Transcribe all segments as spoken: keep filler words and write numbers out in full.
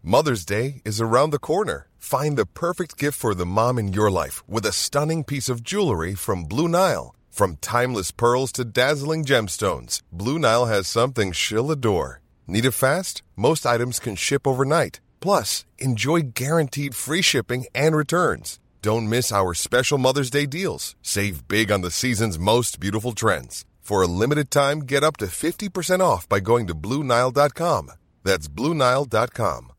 Mother's Day is around the corner. Find the perfect gift for the mom in your life with a stunning piece of jewelry from Blue Nile. From timeless pearls to dazzling gemstones, Blue Nile has something she'll adore. Need it fast? Most items can ship overnight. Plus, enjoy guaranteed free shipping and returns. Don't miss our special Mother's Day deals. Save big on the season's most beautiful trends. For a limited time, get up to fifty percent off by going to Blue Nile dot com. That's Blue Nile dot com.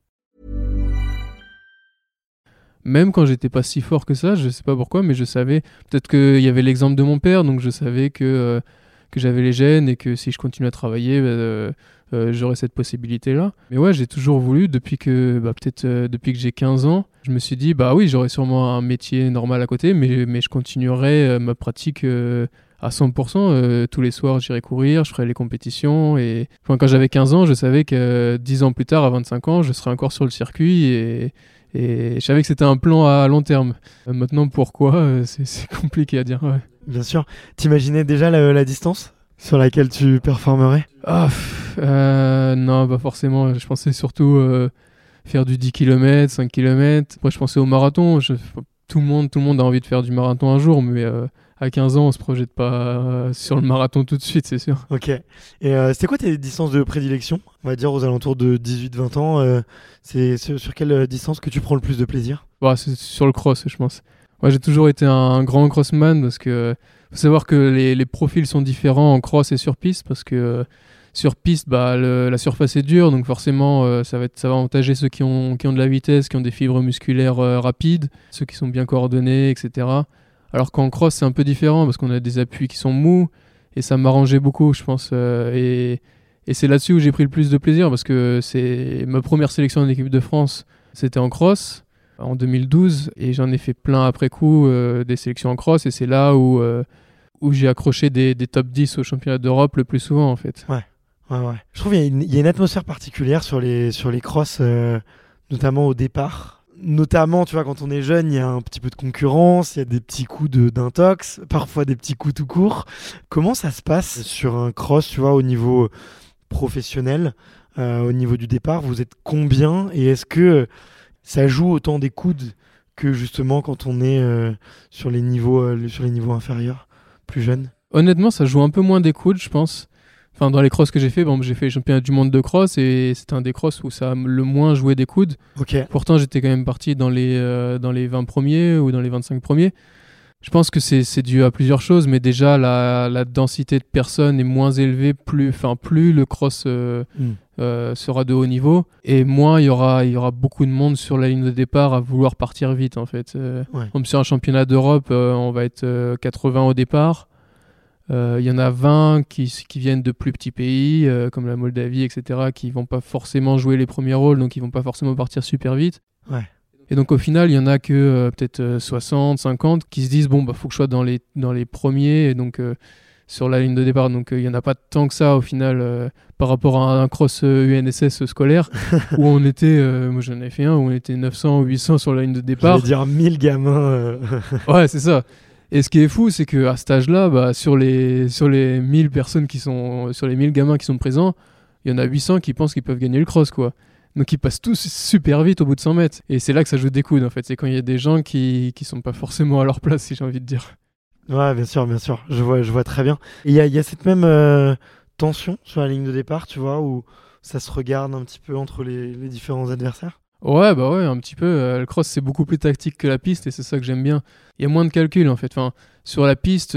Même quand j'étais pas si fort que ça, je sais pas pourquoi, mais je savais, peut-être qu'il y avait l'exemple de mon père, donc je savais que, euh, que j'avais les gènes et que si je continuais à travailler, bah, euh, euh, j'aurais cette possibilité-là. Mais ouais, j'ai toujours voulu, depuis que, bah, peut-être euh, depuis que j'ai quinze ans, je me suis dit, bah oui, j'aurais sûrement un métier normal à côté, mais, mais je continuerai euh, ma pratique euh, à cent pour cent. Euh, tous les soirs, j'irai courir, je ferai les compétitions. Et enfin, quand j'avais quinze ans, je savais que euh, dix ans plus tard, à vingt-cinq ans, je serais encore sur le circuit et... Et je savais que c'était un plan à long terme. Euh, maintenant, pourquoi euh, c'est, c'est compliqué à dire. Ouais. Bien sûr. T'imaginais déjà la, la distance sur laquelle tu performerais ? Ah, pff, euh, non, pas forcément. Je pensais surtout euh, faire du dix kilomètres, cinq kilomètres. Après, je pensais au marathon. Je, tout, le monde, tout le monde a envie de faire du marathon un jour, mais euh, à quinze ans, on se projette pas euh, sur le marathon tout de suite, c'est sûr. Ok. Et euh, c'était quoi tes distances de prédilection ? On va dire aux alentours de dix-huit vingt ans. Euh, c'est sur, sur quelle distance que tu prends le plus de plaisir ? Bah, c'est sur le cross, je pense. Moi, j'ai toujours été un, un grand crossman parce que faut savoir que les, les profils sont différents en cross et sur piste parce que euh, sur piste, bah, le, la surface est dure, donc forcément, euh, ça va être, ça va avantager ceux qui ont, qui ont de la vitesse, qui ont des fibres musculaires euh, rapides, ceux qui sont bien coordonnés, et cetera. Alors qu'en cross, c'est un peu différent parce qu'on a des appuis qui sont mous et ça m'arrangeait beaucoup, je pense. Euh, et, et c'est là-dessus où j'ai pris le plus de plaisir parce que c'est ma première sélection en équipe de France, c'était en cross en deux mille douze et j'en ai fait plein après coup euh, des sélections en cross et c'est là où, euh, où j'ai accroché des, des top dix au championnat d'Europe le plus souvent en fait. Ouais, ouais, ouais. Je trouve qu'il y, y a une atmosphère particulière sur les, sur les crosss, euh, notamment au départ. Notamment, tu vois, quand on est jeune, il y a un petit peu de concurrence, il y a des petits coups de, d'intox, parfois des petits coups tout court. Comment ça se passe sur un cross, tu vois, au niveau professionnel, euh, au niveau du départ ? Vous êtes combien ? Et est-ce que ça joue autant des coudes que justement quand on est euh, sur les niveaux, euh, sur les niveaux inférieurs, plus jeunes ? Honnêtement, ça joue un peu moins des coudes, je pense. Enfin, dans les crosss que j'ai fait, bon, j'ai fait les championnats du monde de cross et c'était un des crosss où ça a le moins joué des coudes. Okay. Pourtant, j'étais quand même parti dans les, euh, dans les vingt premiers ou dans les vingt-cinq premiers. Je pense que c'est, c'est dû à plusieurs choses, mais déjà, la, la densité de personnes est moins élevée, plus, enfin, plus le cross euh, mm. euh, sera de haut niveau et moins il y aura, il y aura beaucoup de monde sur la ligne de départ à vouloir partir vite, en fait. Euh, ouais. Comme sur un championnat d'Europe, euh, on va être euh, quatre-vingts au départ. Il euh, y en a vingt qui, qui viennent de plus petits pays, euh, comme la Moldavie, et cetera, qui vont pas forcément jouer les premiers rôles, donc ils vont pas forcément partir super vite. Ouais. Et donc au final, il y en a que euh, peut-être euh, soixante, cinquante qui se disent bon bah faut que je sois dans les dans les premiers, et donc euh, sur la ligne de départ. Donc il euh, y en a pas tant que ça au final euh, par rapport à un cross euh, U N S S scolaire où on était, euh, moi j'en ai fait un où on était neuf cents ou huit cents sur la ligne de départ. Je vais dire mille gamins. Euh... ouais, c'est ça. Et ce qui est fou, c'est qu'à cet âge-là, bah, sur les sur les mille personnes qui sont sur les mille gamins qui sont présents, il y en a huit cents qui pensent qu'ils peuvent gagner le cross, quoi. Donc ils passent tous super vite au bout de cent mètres. Et c'est là que ça joue des coudes, en fait. C'est quand il y a des gens qui qui sont pas forcément à leur place, si j'ai envie de dire. Ouais, bien sûr, bien sûr. Je vois, je vois très bien. Et il y a, y a cette même euh, tension sur la ligne de départ, tu vois, où ça se regarde un petit peu entre les, les différents adversaires. Ouais, bah ouais, un petit peu. Euh, le cross, c'est beaucoup plus tactique que la piste et c'est ça que j'aime bien. Il y a moins de calcul, en fait. Enfin, sur la piste,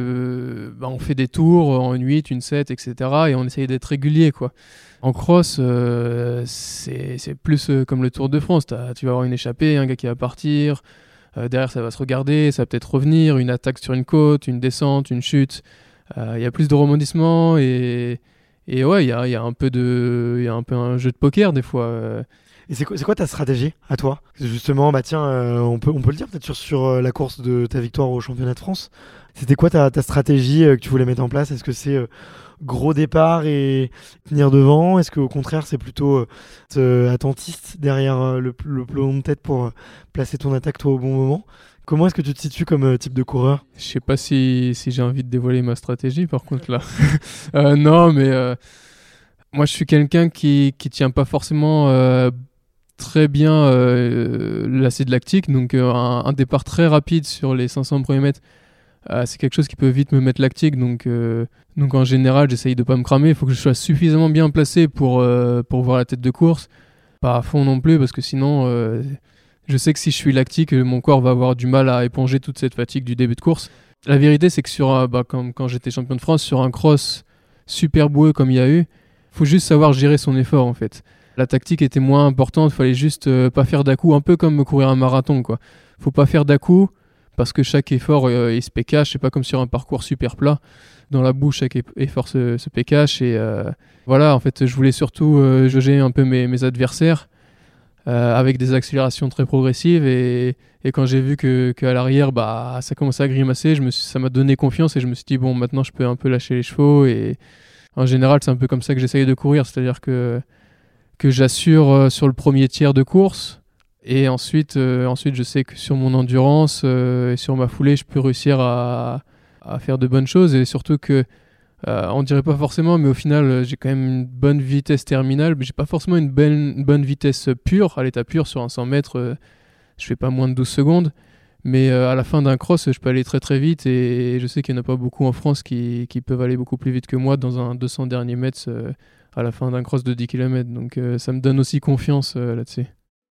euh, bah, on fait des tours en une huit, une sept, et cetera. Et on essaye d'être régulier, quoi. En cross, euh, c'est, c'est plus euh, comme le Tour de France. T'as, tu vas avoir une échappée, un gars qui va partir. Euh, derrière, ça va se regarder, ça va peut-être revenir. Une attaque sur une côte, une descente, une chute. Il euh, y a plus de rebondissements et, et ouais, il y a, y a un peu de, il y a un peu un jeu de poker, des fois. Euh, Et c'est quoi, c'est quoi ta stratégie à toi ? Justement, bah tiens, euh, on, peut, on peut le dire peut-être sur, sur euh, la course de ta victoire au championnat de France. C'était quoi ta, ta stratégie euh, que tu voulais mettre en place ? Est-ce que c'est euh, gros départ et tenir devant ? Est-ce qu'au contraire, c'est plutôt euh, attentiste derrière euh, le, le peloton de tête pour euh, placer ton attaque toi au bon moment ? Comment est-ce que tu te situes comme euh, type de coureur ? Je sais pas si, si j'ai envie de dévoiler ma stratégie, par contre, là. euh, non, mais euh, moi, je suis quelqu'un qui, qui tient pas forcément... Euh, très bien euh, l'acide lactique, donc euh, un, un départ très rapide sur les cinq cents premiers mètres, euh, c'est quelque chose qui peut vite me mettre lactique, donc, euh, donc en général j'essaye de pas me cramer, il faut que je sois suffisamment bien placé pour, euh, pour voir la tête de course, pas à fond non plus, parce que sinon euh, je sais que si je suis lactique, mon corps va avoir du mal à éponger toute cette fatigue du début de course. La vérité c'est que sur, euh, bah, comme quand j'étais champion de France, sur un cross super boueux comme il y a eu, faut juste savoir gérer son effort en fait. La tactique était moins importante, fallait juste euh, pas faire d'à-coup, un peu comme courir un marathon quoi. Faut pas faire d'à-coup parce que chaque effort euh, il se P K, c'est pas comme sur un parcours super plat. Dans la bouche, chaque effort se, se P K et euh, voilà, en fait, je voulais surtout euh, jauger un peu mes, mes adversaires euh, avec des accélérations très progressives et, et quand j'ai vu que qu'à l'arrière, bah ça commençait à grimacer, je me suis, ça m'a donné confiance et je me suis dit bon, maintenant je peux un peu lâcher les chevaux et en général, c'est un peu comme ça que j'essaye de courir, c'est-à-dire que que j'assure euh, sur le premier tiers de course et ensuite, euh, ensuite je sais que sur mon endurance euh, et sur ma foulée je peux réussir à, à faire de bonnes choses et surtout que euh, on dirait pas forcément mais au final j'ai quand même une bonne vitesse terminale, mais j'ai pas forcément une, belle, une bonne vitesse pure, à l'état pur sur un cent mètres euh, je fais pas moins de douze secondes, mais euh, à la fin d'un cross je peux aller très très vite et, et je sais qu'il n'y en a pas beaucoup en France qui, qui peuvent aller beaucoup plus vite que moi dans un deux cents derniers mètres euh, à la fin d'un cross de dix kilomètres. Donc euh, ça me donne aussi confiance euh, là-dessus.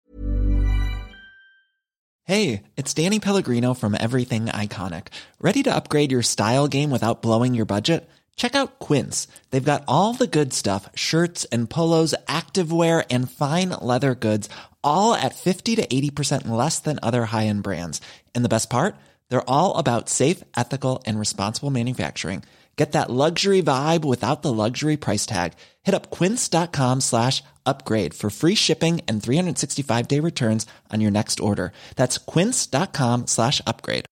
Hey, it's Danny Pellegrino from Everything Iconic. Ready to upgrade your style game without blowing your budget? Check out Quince. They've got all the good stuff, shirts and polos, activewear, and fine leather goods, all at fifty to eighty percent less than other high-end brands. And the best part? They're all about safe, ethical, and responsible manufacturing. Get that luxury vibe without the luxury price tag. Hit up quince.com slash upgrade for free shipping and three sixty-five day returns on your next order. That's quince.com slash upgrade.